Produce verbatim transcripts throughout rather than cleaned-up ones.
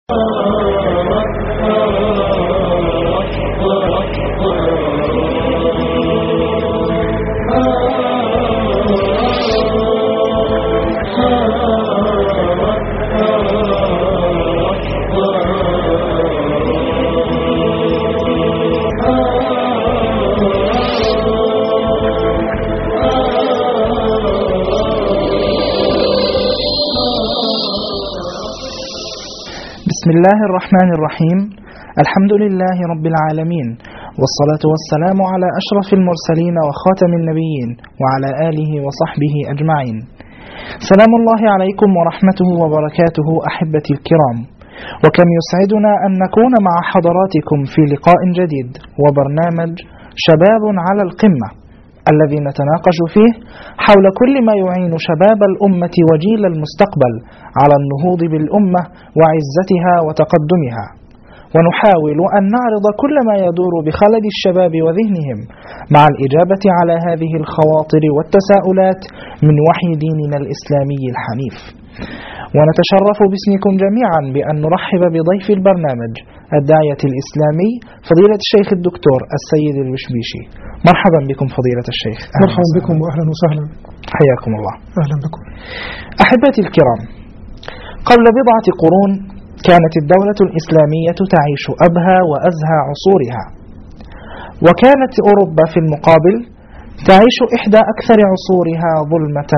بسم الله الرحمن الرحيم. الحمد لله رب العالمين، والصلاة والسلام على أشرف المرسلين وخاتم النبيين وعلى آله وصحبه أجمعين. سلام الله عليكم ورحمته وبركاته أحبتي الكرام، وكم يسعدنا أن نكون مع حضراتكم في لقاء جديد وبرنامج شباب على القمة، الذي نتناقش فيه حول كل ما يعين شباب الأمة وجيل المستقبل على النهوض بالأمة وعزتها وتقدمها، ونحاول أن نعرض كل ما يدور بخلد الشباب وذهنهم مع الإجابة على هذه الخواطر والتساؤلات من وحي ديننا الإسلامي الحنيف. ونتشرف باسمكم جميعا بأن نرحب بضيف البرنامج الداعية الإسلامي فضيلة الشيخ الدكتور السيد البشبيشي. مرحبا بكم فضيلة الشيخ. مرحبا بكم وأهلا وسهلا. حياكم الله. أهلا بكم. أحبتي الكرام، قبل بضعة قرون كانت الدولة الإسلامية تعيش أبهى وأزهى عصورها، وكانت أوروبا في المقابل تعيش إحدى أكثر عصورها ظلمة،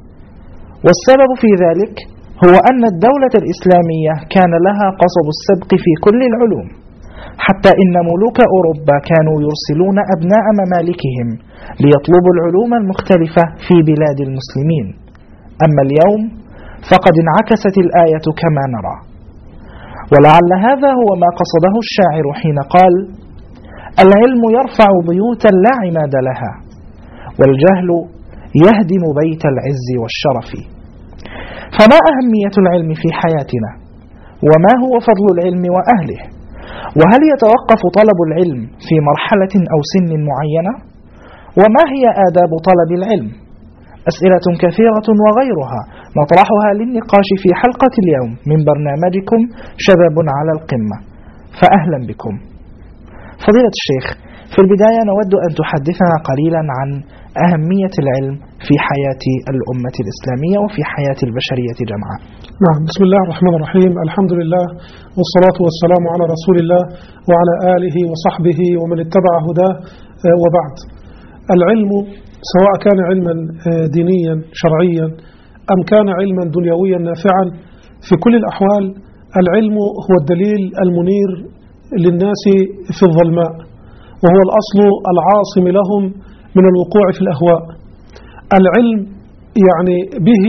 والسبب في ذلك هو أن الدولة الإسلامية كان لها قصب السبق في كل العلوم، حتى إن ملوك أوروبا كانوا يرسلون أبناء ممالكهم ليطلبوا العلوم المختلفة في بلاد المسلمين. أما اليوم فقد انعكست الآية كما نرى، ولعل هذا هو ما قصده الشاعر حين قال: العلم يرفع بيوتا لا عماد لها، والجهل يهدم بيت العز والشرف. فما أهمية العلم في حياتنا؟ وما هو فضل العلم وأهله؟ وهل يتوقف طلب العلم في مرحلة أو سن معينة؟ وما هي آداب طلب العلم؟ أسئلة كثيرة وغيرها نطرحها للنقاش في حلقة اليوم من برنامجكم شباب على القمة، فأهلا بكم. فضيلة الشيخ، في البداية نود أن تحدثنا قليلا عن أهمية العلم في حياة الأمة الإسلامية وفي حياة البشرية جمعاء. نعم، بسم الله الرحمن الرحيم. الحمد لله والصلاة والسلام على رسول الله وعلى آله وصحبه ومن اتبع هداه، وبعد. العلم سواء كان علما دينيا شرعيا أم كان علما دنيويا نافعا، في كل الأحوال العلم هو الدليل المنير للناس في الظلماء، وهو الأصل العاصم لهم من الوقوع في الأهواء. العلم يعني به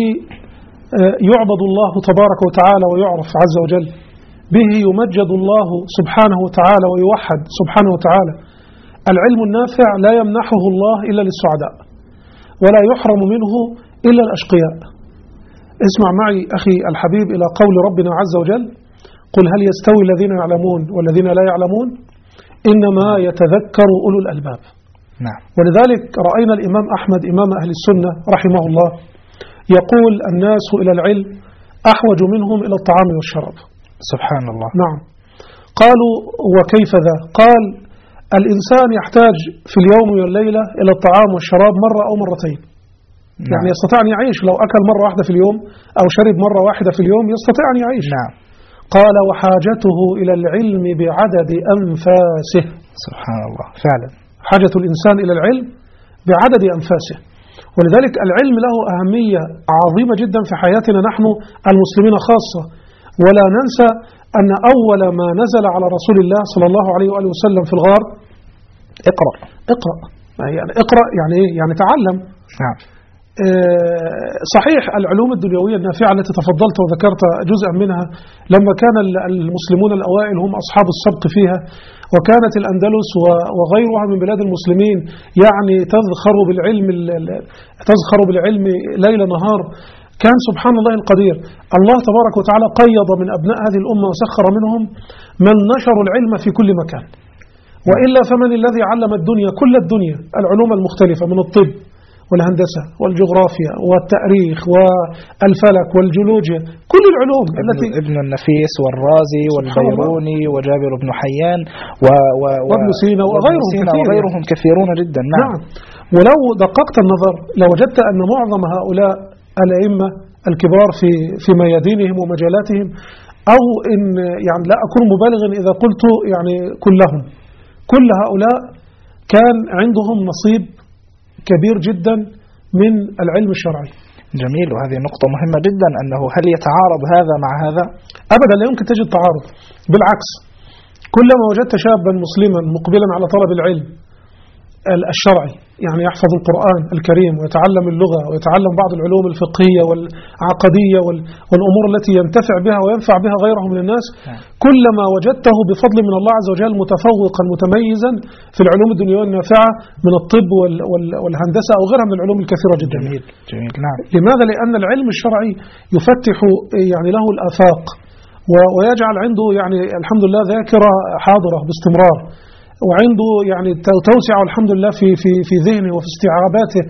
يعبد الله تبارك وتعالى ويعرف عز وجل، به يمجد الله سبحانه وتعالى ويوحد سبحانه وتعالى. العلم النافع لا يمنحه الله إلا للسعداء، ولا يحرم منه إلا الأشقياء. اسمع معي أخي الحبيب إلى قول ربنا عز وجل: قل هل يستوي الذين يعلمون والذين لا يعلمون إنما يتذكر أولو الألباب. نعم. ولذلك رأينا الإمام أحمد إمام أهل السنة رحمه الله يقول: الناس إلى العلم أحوج منهم إلى الطعام والشراب. سبحان الله. نعم. قالوا: وكيف ذا؟ قال: الإنسان يحتاج في اليوم والليلة إلى الطعام والشراب مرة أو مرتين. نعم. يعني يستطيع أن يعيش لو أكل مرة واحدة في اليوم أو شرب مرة واحدة في اليوم، يستطيع أن يعيش. نعم. قال: وحاجته إلى العلم بعدد أنفاسه. سبحان الله، فعلا حاجة الإنسان إلى العلم بعدد أنفاسه. ولذلك العلم له أهمية عظيمة جدا في حياتنا نحن المسلمين خاصة. ولا ننسى أن أول ما نزل على رسول الله صلى الله عليه وآله وسلم في الغار: اقرأ اقرأ. يعني اقرأ يعني إيه؟ يعني تعلم. نعم. صحيح العلوم الدنيوية النافعة التي تفضلت وذكرت جزءا منها لما كان المسلمون الأوائل هم أصحاب السبق فيها، وكانت الأندلس وغيرها من بلاد المسلمين يعني تزخر بالعلم تزخر بالعلم ليل نهار. كان سبحان الله القدير الله تبارك وتعالى قيض من أبناء هذه الأمة وسخر منهم من نشروا العلم في كل مكان. وإلا فمن الذي علم الدنيا كل الدنيا العلوم المختلفة من الطب والهندسة والجغرافيا والتاريخ والفلك والجيولوجيا، كل العلوم التي ابن النفيس والرازي والبيروني وجابر بن حيان و و وابن سينا وغيرهم, سينا كثير وغيرهم كثيرون جدا. نعم. نعم. ولو دققت النظر لوجدت أن معظم هؤلاء الأئمة الكبار في في ميادينهم ومجالاتهم، أو إن يعني لا أكون مبالغا إذا قلت يعني كلهم، كل هؤلاء كان عندهم نصيب كبير جدا من العلم الشرعي. جميل. وهذه نقطة مهمة جدا، أنه هل يتعارض هذا مع هذا؟ أبدا لا يمكن تجد تعارض، بالعكس كلما وجدت شابا مسلما مقبلا على طلب العلم الشرعي، يعني يحفظ القرآن الكريم ويتعلم اللغة ويتعلم بعض العلوم الفقهية والعقدية والأمور التي ينتفع بها وينفع بها غيره من الناس، كلما وجدته بفضل من الله عز وجل متفوقا متميزا في العلوم الدنيوية النافعة من الطب والهندسة أو غيرها من العلوم الكثيرة جدا. جميل. جميل. نعم. لماذا؟ لأن العلم الشرعي يفتح يعني له الآفاق ويجعل عنده يعني الحمد لله ذاكرة حاضرة باستمرار، وعنده يعني توسع الحمد لله في في في ذهنه وفي استيعاباته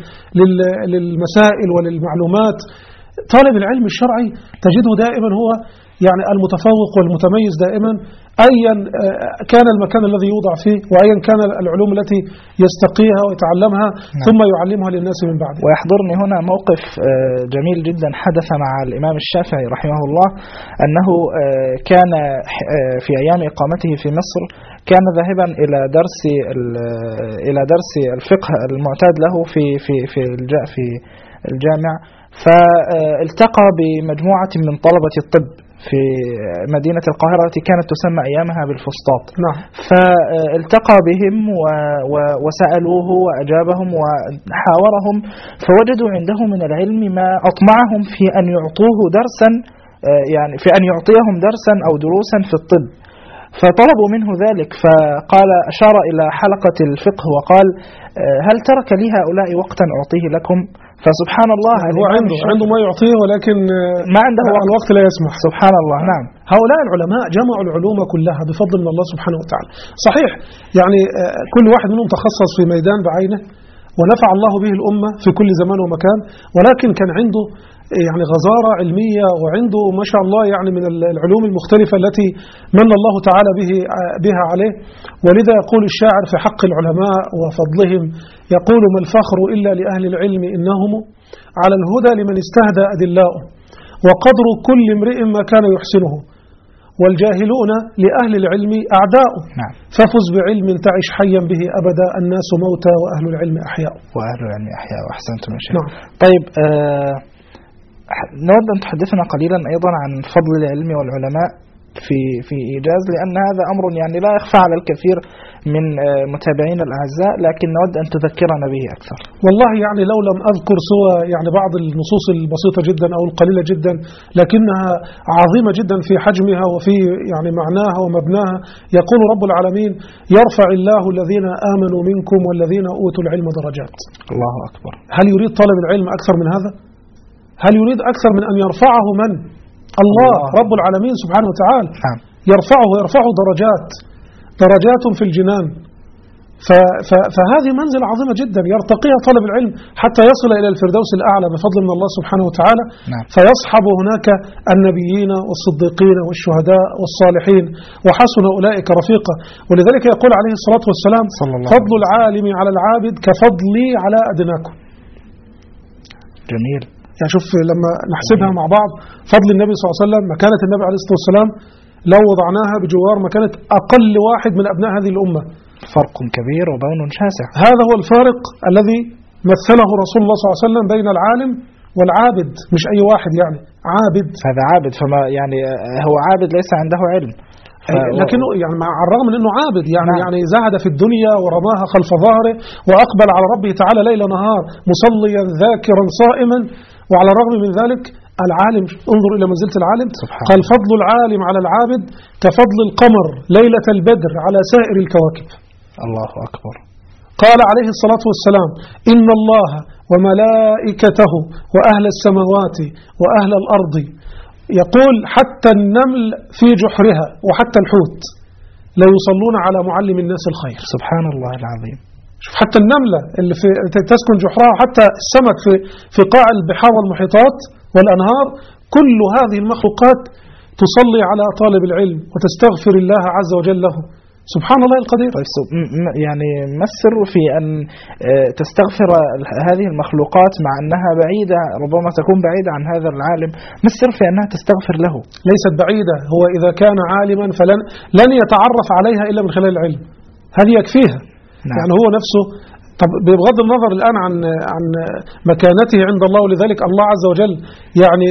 للمسائل وللمعلومات. طالب العلم الشرعي تجده دائما هو يعني المتفوق والمتميز دائما، أيا كان المكان الذي يوضع فيه وأيا كان العلوم التي يستقيها ويتعلمها. نعم. ثم يعلمها للناس من بعده. ويحضرني هنا موقف جميل جدا حدث مع الإمام الشافعي رحمه الله، أنه كان في أيام إقامته في مصر كان ذاهبا إلى درس إلى درس الفقه المعتاد له في في في في الجامع، فالتقى بمجموعة من طلبة الطب في مدينة القاهرة التي كانت تسمى أيامها بالفسطاط. نعم. فالتقى بهم وسألوه وأجابهم وحاورهم، فوجدوا عنده من العلم ما أطمعهم في أن يعطوه درسا، يعني في أن يعطيهم درسا أو دروسا في الطب، فطلبوا منه ذلك، فقال أشار إلى حلقة الفقه وقال هل ترك لي هؤلاء وقتا أعطيه لكم؟ فسبحان الله هو عنده عنده ما يعطيه ولكن ما عنده وقت. الوقت لا يسمح. سبحان الله. نعم. هؤلاء العلماء جمعوا العلوم كلها بفضل من الله سبحانه وتعالى. صحيح يعني كل واحد منهم تخصص في ميدان بعينه ونفع الله به الأمة في كل زمان ومكان، ولكن كان عنده يعني غزارة علمية وعنده ما شاء الله يعني من العلوم المختلفة التي من الله تعالى به بها عليه. ولذا يقول الشاعر في حق العلماء وفضلهم، يقول ما الفخر إلا لأهل العلم إنهم على الهدى لمن استهدى أدلاؤه، وقدر كل امرئ ما كان يحسنه، والجاهلون لأهل العلم أعداء. نعم. ففز بعلم تعش حيا به أبدا، الناس موتى وأهل العلم أحياء. وأهل العلم أحياء. وأحسنتم يا شيخ. نعم. طيب آه نود أن تحدثنا قليلا أيضا عن فضل العلم والعلماء في في إيجاز، لأن هذا أمر يعني لا يخفى على الكثير من متابعين الأعزاء، لكن نود أن تذكرنا به أكثر. والله يعني لو لم أذكر سوى يعني بعض النصوص البسيطة جدا أو القليلة جدا، لكنها عظيمة جدا في حجمها وفي يعني معناها ومبناها. يقول رب العالمين يرفع الله الذين آمنوا منكم والذين أوتوا العلم درجات. الله أكبر. هل يريد طالب العلم أكثر من هذا؟ هل يريد أكثر من أن يرفعه من؟ الله, الله. رب العالمين سبحانه وتعالى. نعم. يرفعه يرفعه درجات درجات في الجنان. فهذه منزلة عظيمة جدا يرتقيها طالب العلم حتى يصل إلى الفردوس الأعلى بفضل من الله سبحانه وتعالى. نعم. فيصحب هناك النبيين والصديقين والشهداء والصالحين وحسن أولئك رفيقا. ولذلك يقول عليه الصلاة والسلام فضل العالم على العابد كفضلي على أدناكم. جميل. يعني شوف لما نحسبها مع بعض، فضل النبي صلى الله عليه وسلم مكانة النبي عليه الصلاة والسلام لو وضعناها بجوار مكانة أقل واحد من أبناء هذه الأمة، فرق كبير وبون شاسع. هذا هو الفارق الذي مثله رسول الله صلى الله عليه وسلم بين العالم والعابد، مش أي واحد يعني عابد. هذا عابد، فما يعني هو عابد ليس عنده علم، لكنه يعني مع الرغم من أنه عابد يعني نعم. يعني زهد في الدنيا ورماها خلف ظهره وأقبل على ربه تعالى ليل نهار مصليا ذاكرا صائما، وعلى الرغم من ذلك العالم، انظر إلى منزلة العالم. قال فضل العالم على العابد كفضل القمر ليلة البدر على سائر الكواكب. الله أكبر. قال عليه الصلاة والسلام إن الله وملائكته وأهل السماوات وأهل الأرض، يقول حتى النمل في جحرها وحتى الحوت لا يصلون على معلم الناس الخير. سبحان الله العظيم. شوف حتى النملة اللي في تسكن جحرها، حتى السمك في في قاع البحار والمحيطات والأنهار، كل هذه المخلوقات تصلي على طالب العلم وتستغفر الله عز وجل له. سبحان الله القدير. يعني ما السر في أن تستغفر هذه المخلوقات مع أنها بعيدة، ربما تكون بعيدة عن هذا العالم؟ ما السر في أنها تستغفر له؟ ليست بعيدة، هو إذا كان عالما فلن لن يتعرف عليها إلا من خلال العلم، هذه يكفيها. نعم. يعني هو نفسه، طب بغض النظر الآن عن عن مكانته عند الله، ولذلك الله عز وجل يعني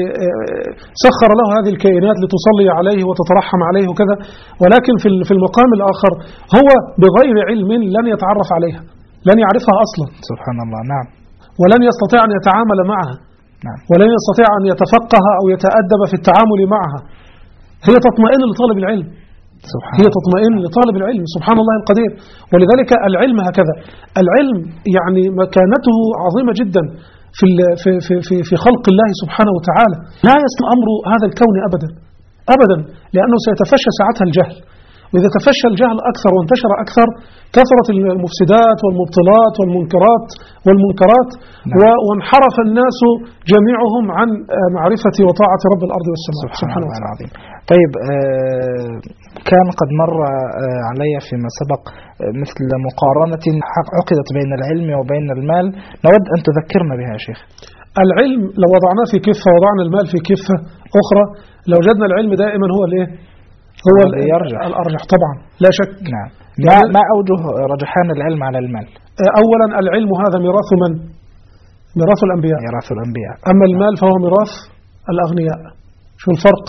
سخر له هذه الكائنات لتصلي عليه وتترحم عليه وكذا، ولكن في في المقام الآخر هو بغير علم لن يتعرف عليها، لن يعرفها أصلا. سبحان الله. نعم. ولن يستطيع أن يتعامل معها. نعم. ولن يستطيع أن يتفقه أو يتأدب في التعامل معها. هي تطمئن لطالب العلم. هي تطمئن لطالب العلم. سبحان الله القدير. ولذلك العلم هكذا، العلم يعني مكانته عظيمة جدا في في في في خلق الله سبحانه وتعالى. لا يسمع أمر هذا الكون أبدا أبدا، لأنه سيتفشى ساعتها الجهل، وإذا تفشى الجهل أكثر وانتشر أكثر كثرت المفسدات والمبطلات والمنكرات والمنكرات نعم. وانحرف الناس جميعهم عن معرفة وطاعة رب الأرض والسماء سبحانه, سبحانه وتعالى. طيب آه كان قد مر آه علي فيما سبق آه مثل مقارنة عقدت بين العلم وبين المال، نود أن تذكرنا بها يا شيخ. العلم لو وضعناه في كفة وضعنا المال في كفة أخرى، لو وجدنا العلم دائما هو الإيه؟ هو يرجح. الأرجح طبعا لا شك. نعم. ما, ما أوجه رجحان العلم على المال؟ أولا العلم هذا ميراث من؟ ميراث الأنبياء. ميراث الأنبياء. أما المال فهو ميراث الأغنياء. شو الفرق؟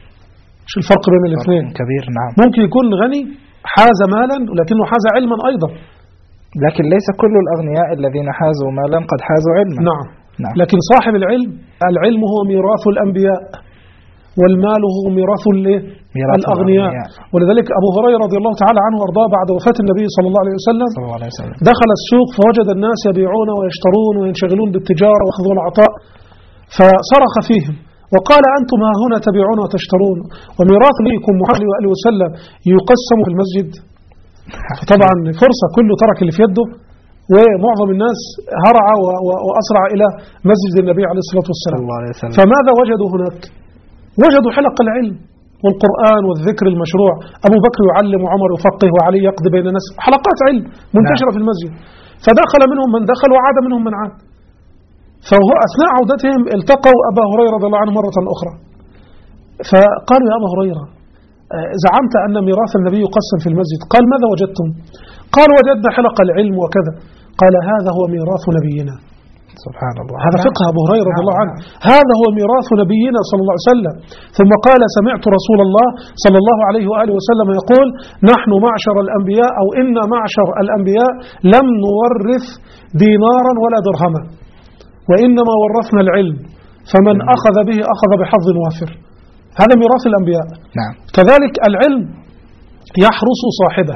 شو الفرق بين الاثنين؟ كبير. نعم. ممكن يكون غني حاز مالا ولكنه حاز علما أيضا، لكن ليس كل الأغنياء الذين حازوا مالا قد حازوا علما. نعم. نعم. لكن صاحب العلم، العلم هو ميراث الأنبياء والمال هو ميراث الأغنياء. ولذلك أبو هريرة رضي الله تعالى عنه وارضاه بعد وفاة النبي صلى الله عليه وسلم دخل السوق فوجد الناس يبيعون ويشترون وينشغلون بالتجارة وأخذ والعطاء، فصرخ فيهم وقال أنتم ها هنا تبيعون وتشترون وميراث ليكم محمد وآله وسلم يقسم في المسجد. طبعا فرصة، كله ترك اللي في يده ومعظم الناس هرع وأسرع إلى مسجد النبي عليه الصلاة والسلام. فماذا وجدوا هناك؟ وجدوا حلق العلم والقرآن والذكر المشروع، أبو بكر يعلم وعمر يفقه وعلي يقضي بين الناس، حلقات علم منتشرة نعم. في المسجد. فدخل منهم من دخل وعاد منهم من عاد. فهو أثناء عودتهم التقوا أبا هريرة رضي الله عنه مرة أخرى، فقالوا يا أبا هريرة زعمت أن ميراث النبي يقسم في المسجد، قال ماذا وجدتم؟ قال وجدنا حلق العلم وكذا. قال هذا هو ميراث نبينا. سبحان الله. هذا فقه أبو هريرة رضي الله عنه. هذا هو ميراث نبينا صلى الله عليه وسلم. ثم قال سمعت رسول الله صلى الله عليه وآله وسلم يقول نحن معشر الأنبياء أو إن معشر الأنبياء لم نورث دينارا ولا درهما وإنما ورثنا العلم فمن أخذ به أخذ بحظ وافر. هذا ميراث الأنبياء. نعم. كذلك العلم يحرس صاحبه،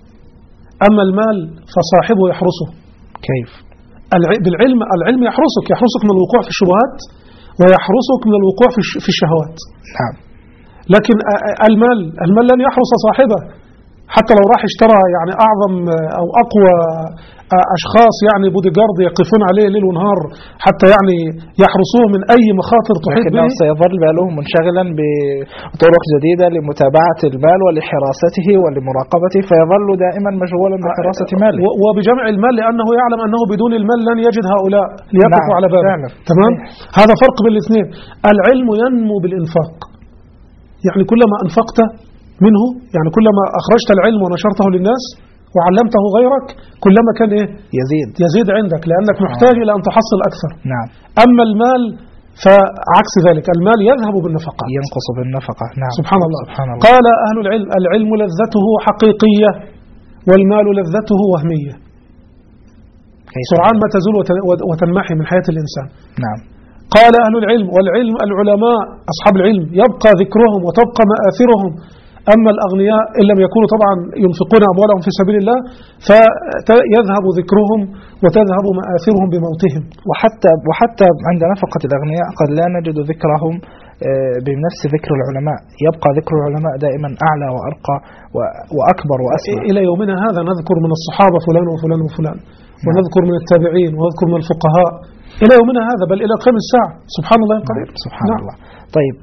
أما المال فصاحبه يحرسه. كيف؟ بالعلم العلم يحرسك يحرسك من الوقوع في الشبهات ويحرسك من الوقوع في الشهوات. نعم. لكن المال المال لن يحرس صاحبه، حتى لو راح اشترى يعني أعظم أو أقوى أشخاص يعني بودي جارد يقفون عليه ليل ونهار حتى يعني يحرسوه من أي مخاطر تحيط به، سيظل باله منشغلا بطرق جديدة لمتابعة المال ولحراسته ولمراقبته، فيظل دائما مشغولا بحراسة ماله وبجمع المال، لأنه يعلم أنه بدون المال لن يجد هؤلاء ليقفوا نعم. على بابه. تمام. هذا فرق بين الاثنين. العلم ينمو بالإنفاق، يعني كلما أنفقت منه، يعني كلما أخرجت العلم ونشرته للناس وعلمته غيرك كلما كان إيه؟ يزيد يزيد عندك، لأنك محتاج إلى أن تحصل أكثر. نعم. أما المال فعكس ذلك، المال يذهب بالنفقات، ينقص بالنفقة. نعم. سبحان الله. سبحان الله. قال أهل العلم العلم لذته حقيقية والمال لذته وهمية، سرعان ما تزول وتنمحي من حياة الإنسان. نعم. قال أهل العلم والعلم العلماء أصحاب العلم يبقى ذكرهم وتبقى مآثرهم، أما الأغنياء إن لم يكونوا طبعا ينفقون أموالهم في سبيل الله فيذهب ذكرهم وتذهب مآثرهم بموتهم. وحتى وحتى عند نفقة الأغنياء قد لا نجد ذكرهم بنفس ذكر العلماء، يبقى ذكر العلماء دائما أعلى وأرقى وأكبر وأسمى. إلى يومنا هذا نذكر من الصحابة فلان وفلان وفلان، ونذكر من التابعين، ونذكر من الفقهاء إلى يومنا هذا، بل إلى قيام الساعة. سبحان الله القدير. سبحان نعم. الله. طيب،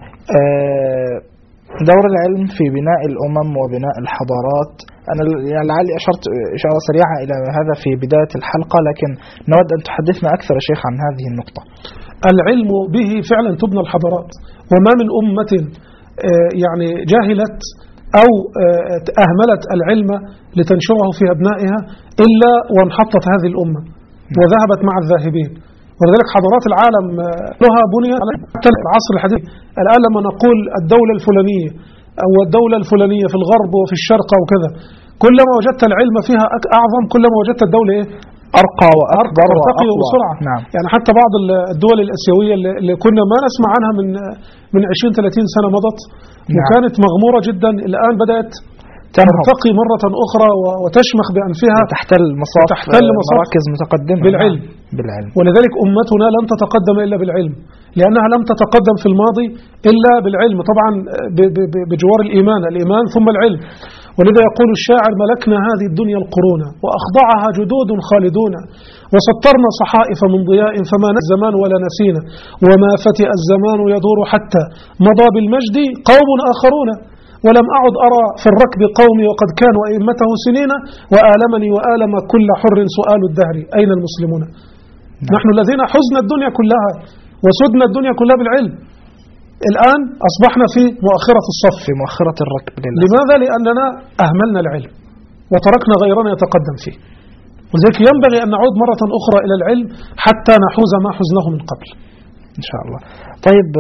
دور العلم في بناء الأمم وبناء الحضارات، أنا لعلي أشرت إشارة سريعة إلى هذا في بداية الحلقة، لكن نود أن تحدثنا أكثر يا شيخ عن هذه النقطة. العلم به فعلا تبنى الحضارات، وما من أمة يعني جاهلت أو أهملت العلم لتنشره في أبنائها إلا وانحطت هذه الأمة وذهبت مع الذاهبين. ولذلك حضارات العالم لها بنية حتى العصر الحديث. الآن لما نقول الدولة الفلانية أو الدولة الفلانية في الغرب وفي الشرق أو كذا، كلما وجدت العلم فيها أعظم كلما وجدت الدولة إيه؟ أرقى وأكبر وأرقى وبسرعة. نعم. يعني حتى بعض الدول الآسيوية اللي كنا ما نسمع عنها من من عشرين ثلاثين سنة مضت، نعم. وكانت مغمورة جدا، الآن بدأت ترتقي مرة أخرى وتشمخ بأنفها، تحتل مصاف تحتل مراكز متقدمة بالعلم. بالعلم. ولذلك أمتنا لن تتقدم إلا بالعلم، لأنها لم تتقدم في الماضي إلا بالعلم، طبعا بجوار الإيمان، الإيمان ثم العلم. ولذا يقول الشاعر: ملكنا هذه الدنيا القرون وأخضعها جدود خالدون، وسطرنا صحائف من ضياء فما نسى الزمان ولا نسينا، وما فتئ الزمان يدور حتى مضى بالمجد قوم آخرون، ولم أعد أرى في الركب قومي وقد كانوا أئمته سنين، وآلمني وآلم كل حر سؤال الدهر أين المسلمون. نعم. نحن الذين حزنا الدنيا كلها وسدنا الدنيا كلها بالعلم، الآن أصبحنا في مؤخرة الصف، في مؤخرة الركب. لله. لماذا؟ لأننا أهملنا العلم وتركنا غيرنا يتقدم فيه. وذلك ينبغي أن نعود مرة أخرى إلى العلم حتى نحوز ما حزنه من قبل إن شاء الله. طيب،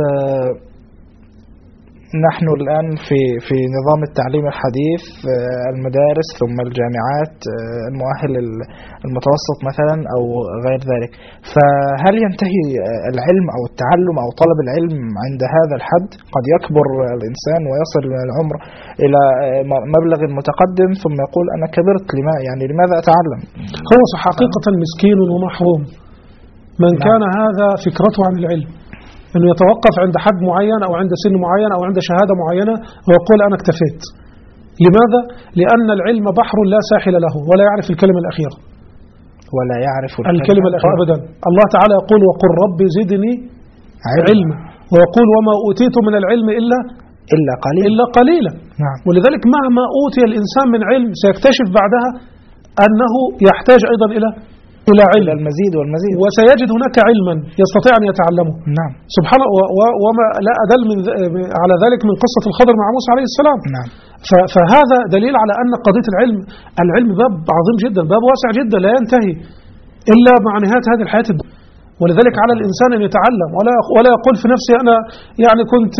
نحن الآن في في نظام التعليم الحديث، المدارس ثم الجامعات، المؤهل المتوسط مثلا أو غير ذلك، فهل ينتهي العلم أو التعلم أو طلب العلم عند هذا الحد؟ قد يكبر الإنسان ويصل من العمر إلى مبلغ متقدم ثم يقول أنا كبرت، لما يعني لماذا أتعلم؟ هو حقيقة مسكين ومحروم من كان هذا فكرته عن العلم، أنه يتوقف عند حد معين أو عند سن معين أو عند شهادة معينة ويقول أنا اكتفيت. لماذا؟ لأن العلم بحر لا ساحل له ولا يعرف الكلمة الأخيرة، ولا يعرف الكلمة الأخيرة أبدا. الله تعالى يقول: وقل رب زدني علما، ويقول: وما أوتيت من العلم إلا إلا قليلا إلا قليلا. نعم. ولذلك مهما أوتي الإنسان من علم سيكتشف بعدها أنه يحتاج أيضا إلى إلى علم، المزيد والمزيد، وسيجد هناك علما يستطيع أن يتعلمه. نعم. سبحان الله. وما لا أدل من على ذلك من قصة الخضر مع موسى عليه السلام. نعم. فهذا دليل على أن قضية العلم العلم باب عظيم جدا، باب واسع جدا لا ينتهي إلا مع نهاية هذه الحياة الدنيا. ولذلك على الإنسان أن يتعلم ولا ولا يقول في نفسه أنا يعني كنت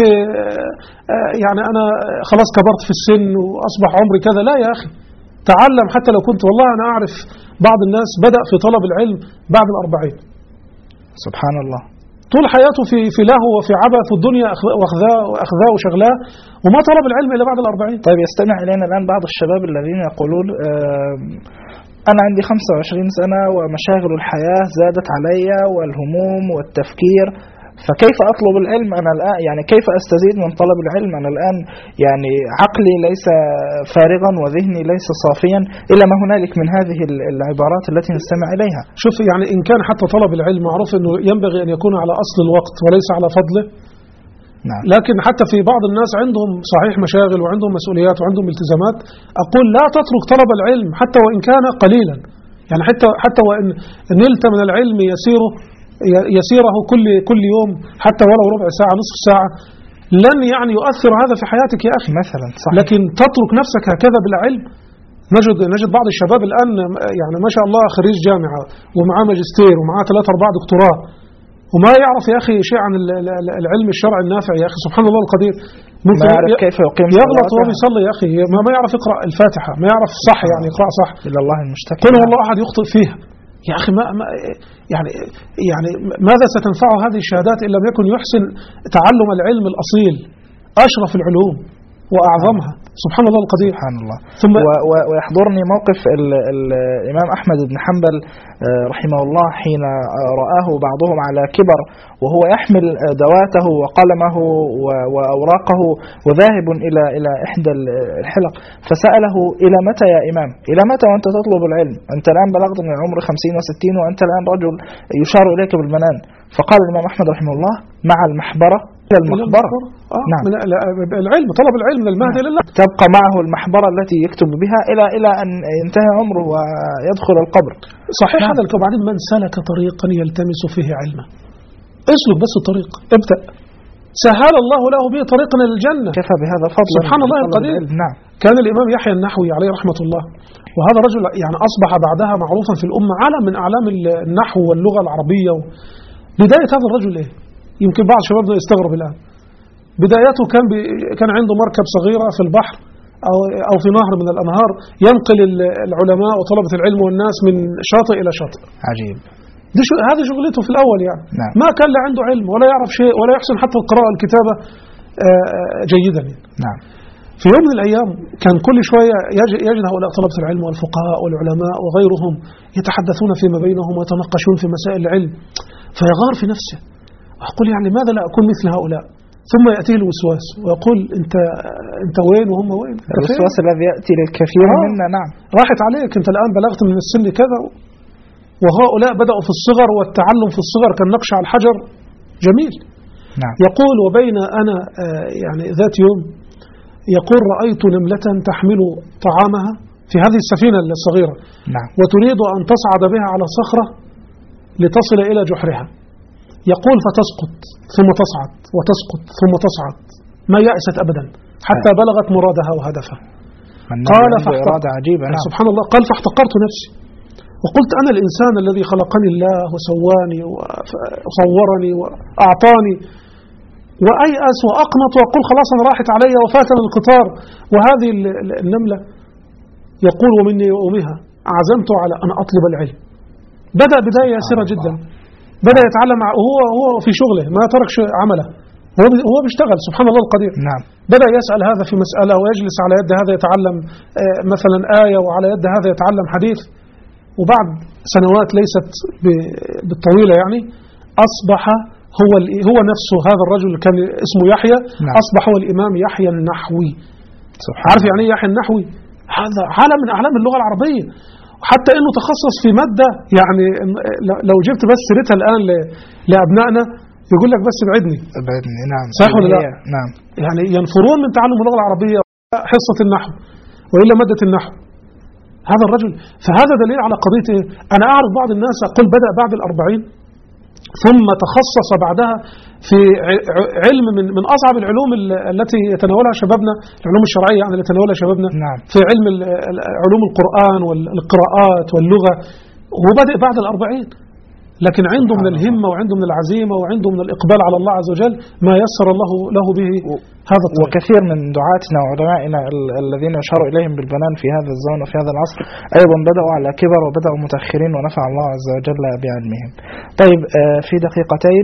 يعني أنا خلاص كبرت في السن وأصبح عمري كذا. لا يا أخي، تعلم حتى لو كنت، والله أنا أعرف بعض الناس بدأ في طلب العلم بعد الأربعين. سبحان الله. طول حياته في في لهو وفي عبث، والدنيا واخذاه واخذاه وشغلاه، وما طلب العلم إلا بعد الأربعين. طيب، يستمع إلينا الآن بعض الشباب الذين يقولون أنا عندي خمسة وعشرين سنة ومشاغل الحياة زادت علي والهموم والتفكير، فكيف أطلب العلم أنا الآن؟ يعني كيف أستزيد من طلب العلم أنا الآن؟ يعني عقلي ليس فارغا وذهني ليس صافيا إلى ما هنالك من هذه العبارات التي نستمع إليها. شوف، يعني إن كان حتى طلب العلم معروف أنه ينبغي أن يكون على أصل الوقت وليس على فضله. نعم. لكن حتى في بعض الناس عندهم صحيح مشاغل وعندهم مسؤوليات وعندهم التزامات، أقول لا تترك طلب العلم حتى وإن كان قليلا. يعني حتى حتى وإن نلت من العلم يسيره يسيره كل كل يوم، حتى ولو ربع ساعة نصف ساعة، لن يعني يؤثر هذا في حياتك يا أخي مثلا. صحيح. لكن تترك نفسك هكذا بالعلم. نجد نجد بعض الشباب الآن يعني ما شاء الله خريج جامعة ومعاه ماجستير ومعاه ثلاثة أربعة دكتوراه، وما يعرف يا أخي شيء عن العلم الشرعي النافع. يا أخي سبحان الله القدير، ما يعرف كيف يقيم، يغلط وهو يصلي يا أخي، ما ما يعرف يقرأ الفاتحة، ما يعرف صح يعني يقرأ صح. إلى الله المشتكى. قل والله أحد يخطئ فيها. يا أخي ما, ما يعني يعني ماذا ستنفعه هذه الشهادات إن لم يكن يحسن تعلم العلم الأصيل أشرف العلوم؟ وأعظمها. سبحان الله القدير. سبحان الله. ثم ويحضرني موقف ال ال الإمام أحمد بن حنبل رحمه الله حين رآه بعضهم على كبر وهو يحمل دواته وقلمه وأوراقه وذاهب إلى إلى إحدى الحلق، فسأله: إلى متى يا إمام؟ إلى متى وأنت تطلب العلم؟ أنت الآن بلغت من العمر خمسين وستين وأنت الآن رجل يشار إليك بالمنان. فقال الإمام أحمد رحمه الله: مع المحبرة إلى المحبرة. آه نعم. من العلم، طلب العلم من المهد لله، تبقى معه المحبرة التي يكتب بها إلى إلى أن ينتهي عمره ويدخل القبر. صحيح. هذا نعم. وبعدين من سلك طريقا يلتمس فيه علما، اسلك بس الطريق، ابدأ، سهل الله له به طريقا للجنة، كفى بهذا فضلا. سبحان الله القدير. نعم. كان الإمام يحيى النحوي عليه رحمة الله، وهذا رجل يعني أصبح بعدها معروفا في الأمة، علم من أعلام النحو واللغة العربية. بداية هذا الرجل إيه؟ يمكن بعض شبابنا يستغرب الآن. بدايته كان كان عنده مركب صغيرة في البحر أو أو في نهر من الأنهار، ينقل العلماء وطلبة العلم والناس من شاطئ إلى شاطئ. عجيب. دي شو هذه شغلته في الأول يعني. نعم. ما كان لا عنده علم ولا يعرف شيء ولا يحسن حتى القراءة والكتابة جيدا يعني. نعم. في يوم من الأيام كان كل شوية يجد هؤلاء طلبة العلم والفقهاء والعلماء وغيرهم يتحدثون فيما بينهم ويتناقشون في مسائل العلم، فيغار في نفسه ويقول: يعني لماذا لا أكون مثل هؤلاء؟ ثم يأتيه الوسواس ويقول: أنت أنت وين وهم وين؟ الوسواس الذي يأتي للكثير آه. منا. نعم. راحت عليك، أنت الآن بلغت من السن كذا، وهؤلاء بدأوا في الصغر، والتعلم في الصغر كالنقش على الحجر جميل. نعم. يقول: وبين أنا يعني ذات يوم يقول: رأيت نملة تحمل طعامها في هذه السفينة الصغيرة. نعم. وتريد أن تصعد بها على صخرة لتصل إلى جحرها. يقول: فتسقط ثم تصعد وتسقط ثم تصعد، ما يأست أبدا حتى بلغت مرادها وهدفها. قال فاحتقرت عجيبة. نعم. سبحان الله. قال: فاحتقرت نفسي وقلت: أنا الإنسان الذي خلقني الله وسواني وصورني وأعطاني، وأيأس وأقنط وأقول: خلاص أنا راحت علي وفاتنا القطار. وهذه النملة يقول: ومني يومها عزمت على أن أطلب العلم. بدأ بداية يسيرة جدا، بدأ يتعلم وهو هو في شغله، ما ترك عمله، هو هو بيشتغل. سبحان الله القدير. نعم. بدأ يسأل هذا في مسألة، ويجلس على يد هذا يتعلم مثلا آية، وعلى يد هذا يتعلم حديث. وبعد سنوات ليست بالطويلة يعني أصبح هو هو نفسه هذا الرجل كان اسمه يحيى. نعم. أصبح هو الإمام يحيى النحوي. عارف يعني ايه يحيى النحوي؟ هذا عالم من أعلام اللغة العربية، وحتى إنه تخصص في مادة يعني لو جبت بس سيرتها الآن لأبنائنا يقول لك: بس ابعدني ابعدني. نعم. صح ولا لا؟ نعم. يعني ينفرون من تعلم اللغة العربية، حصة النحو وإلا مادة النحو. هذا الرجل، فهذا دليل على قضية إيه؟ أنا أعرف بعض الناس أقول بدأ بعد الأربعين ثم تخصص بعدها في علم من من أصعب العلوم التي يتناولها شبابنا، العلوم الشرعية يعني اللي يتناولها شبابنا. نعم. في علم علوم القرآن والقراءات واللغة، وهو بدأ بعد الأربعين، لكن عنده من الهمة وعنده من العزيمة وعنده من الإقبال على الله عز وجل ما يسر الله له به هذا الطريق. وكثير من دعاتنا وعلمائنا الذين يشار إليهم بالبنان في هذا الزمن وفي هذا العصر أيضا بدأوا على كبر وبدأوا متأخرين، ونفع الله عز وجل بعلمهم. طيب، في دقيقتين،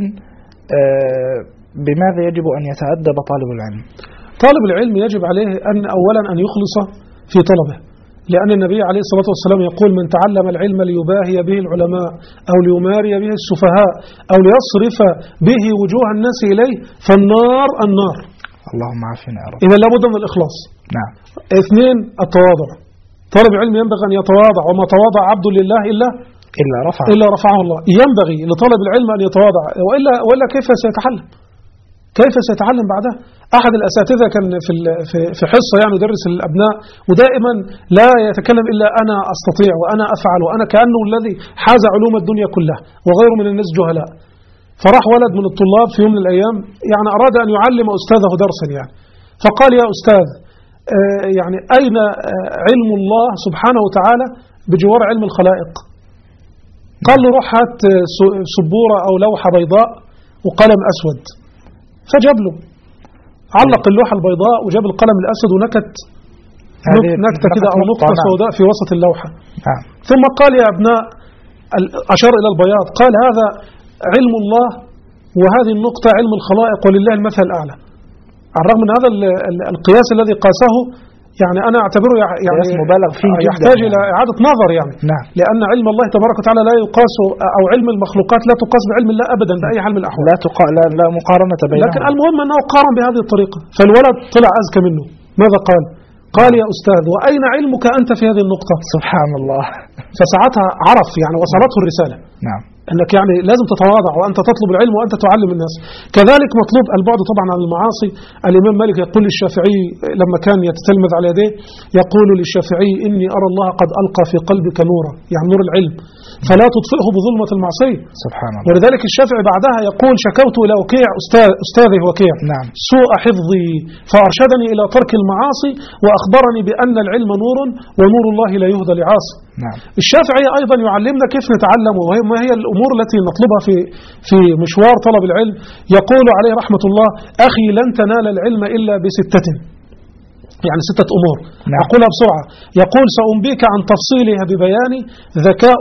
بماذا يجب أن يتأدب طالب العلم؟ طالب العلم يجب عليه أن أولا أن يخلص في طلبه، لأن النبي عليه الصلاة والسلام يقول: من تعلم العلم ليباهي به العلماء أو ليماري به السفهاء أو ليصرف به وجوه الناس إليه فالنار النار. اللهم عافنا يا رب. إذا لابد من الإخلاص. نعم. اثنين، التواضع. طالب العلم ينبغي أن يتواضع، وما تواضع عبد لله إلا إلا رفعه إلا رفعه الله. ينبغي لطالب العلم أن يتواضع، وإلا وإلا كيف سيتعلم؟ كيف سيتعلم بعدها؟ أحد الأساتذة كان في في حصة يعني يدرس الأبناء، ودائما لا يتكلم إلا أنا أستطيع وأنا أفعل وأنا كأنه الذي حاز علوم الدنيا كلها وغيره من الناس جهلاء. فراح ولد من الطلاب في يوم من الأيام يعني أراد أن يعلم أستاذه درسا يعني، فقال: يا أستاذ، يعني أين علم الله سبحانه وتعالى بجوار علم الخلائق؟ قال له: روح هات سبورة أو لوحة بيضاء وقلم أسود. فجاب له، علق اللوحة البيضاء وجاب القلم الأسود ونكت نكتة كده أو نقطة سوداء في وسط اللوحة. نعم. ثم قال: يا أبناء، أشار إلى البياض، قال: هذا علم الله وهذه النقطة علم الخلائق ولله المثل الأعلى. على الرغم من هذا القياس الذي قاسه يعني أنا أعتبره يعني مبالغ فيه يحتاج إلى إعادة نظر يعني. نعم. لأن علم الله تبارك وتعالى لا يقاس، أو علم المخلوقات لا تقاس بعلم الله أبدا بأي حال من الأحوال. لا تقا... لا, لا مقارنة بينهم. لكن المهم أنه قارن بهذه الطريقة، فالولد طلع أذكى منه. ماذا قال؟ قال يا أستاذ وأين علمك أنت في هذه النقطة؟ سبحان الله. فساعتها عرف يعني وصلته الرسالة. نعم. أنك يعني لازم تتواضع وأنت تطلب العلم وأنت تعلم الناس. كذلك مطلوب البعد طبعا عن المعاصي. الإمام مالك يقول للشافعي لما كان يتتلمذ على يديه، يقول للشافعي إني أرى الله قد ألقى في قلبك نورا، يعني نور العلم، فلا تطفئه بظلمة المعصية. سبحان الله. ولذلك الشافعي بعدها يقول شكوت إلى وكيع أستاذ أستاذه وكيع نعم. سوء حفظي فأرشدني إلى ترك المعاصي وأخبرني بأن العلم نور ونور الله لا يهدى لعاصي. نعم. الشافعي أيضا يعلمنا كيف نتعلم وما هي الأمور التي نطلبها في في مشوار طلب العلم. يقول عليه رحمة الله أخي لن تنال العلم إلا بستة، يعني ستة أمور. نعم. أقولها بسرعة. يقول سأنبيك عن تفصيلها ببيان ذكاء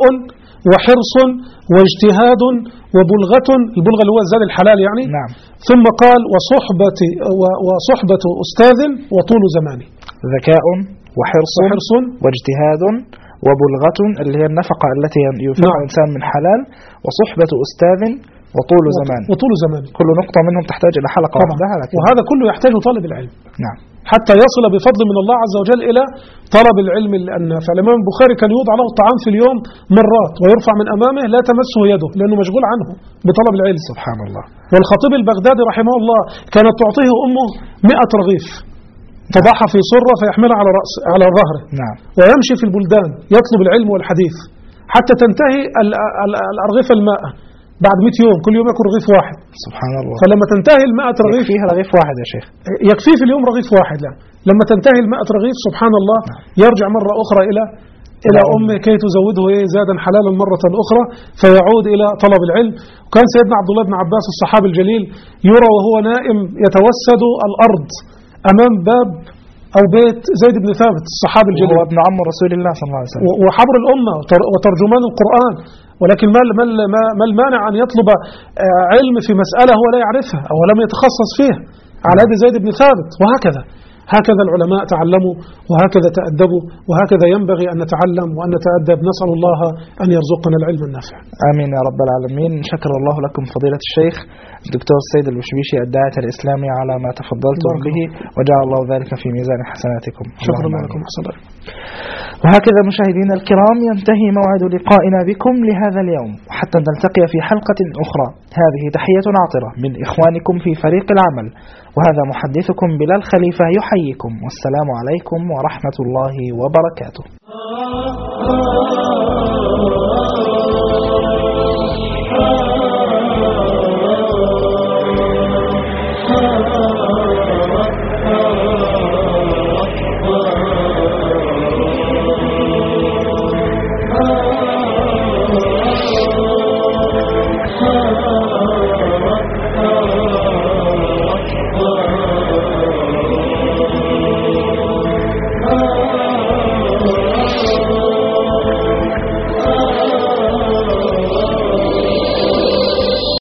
وحرص واجتهاد وبلغة، البلغة اللي هو الزاد الحلال يعني. نعم. ثم قال وصحبة وصحبة أستاذ وطول زمان. ذكاء وحرص, وحرص واجتهاد وبلغة اللي هي النفقة التي ينفقها نعم. الإنسان من حلال، وصحبة أستاذ وطول زمان. وطول زمان. كل نقطة منهم تحتاج إلى حلقة وحدها. وهذا كله يحتاج طالب العلم. نعم. حتى يصل بفضل من الله عز وجل إلى طلب العلم النافع. الإمام البخاري كان يوضع له الطعام في اليوم مرات ويرفع من أمامه لا تمسه يده لأنه مشغول عنه بطلب العلم. سبحان الله. والخطيب البغدادي رحمه الله كانت تعطيه أمه مئة رغيف تضعها في صرة فيحملها على رأس على ظهره. نعم. ويمشي في البلدان يطلب العلم والحديث حتى تنتهي الأرغفة الماء بعد مئة يوم، كل يوم يأكل رغيف واحد. سبحان الله. فلما تنتهي المائة رغيف يكفيه رغيف واحد يا شيخ. يكفيه في اليوم رغيف واحد. لا لما تنتهي المائة رغيف سبحان الله يرجع مرة أخرى إلى إلى أمه كي تزوده إيه زادا حلالا مرة أخرى فيعود إلى طلب العلم. وكان سيدنا عبد الله بن عباس الصحابي الجليل يرى وهو نائم يتوسد الأرض أمام باب أو بيت زيد بن ثابت الصحابي الجليل، وهو ابن عم رسول الله صلى الله عليه وسلم وحبر الأمة وترجمان القرآن. ولكن ما ما المانع أن يطلب علم في مسألة هو لا يعرفها أو لم يتخصص فيها على يد زيد بن ثابت. وهكذا هكذا العلماء تعلموا وهكذا تأدبوا وهكذا ينبغي أن نتعلم وأن نتأدب. نسأل الله أن يرزقنا العلم النافع. آمين يا رب العالمين. شكر الله لكم فضيلة الشيخ الدكتور السيد البشبيشي الداعية الإسلامي على ما تفضلتم به، وجعل الله ذلك في ميزان حسناتكم. شكرا لكم. أحسن. وهكذا مشاهدينا الكرام ينتهي موعد لقائنا بكم لهذا اليوم، حتى نلتقي في حلقة أخرى. هذه تحية عاطرة من إخوانكم في فريق العمل، وهذا محدثكم بلال خليفة يحييكم، والسلام عليكم ورحمة الله وبركاته.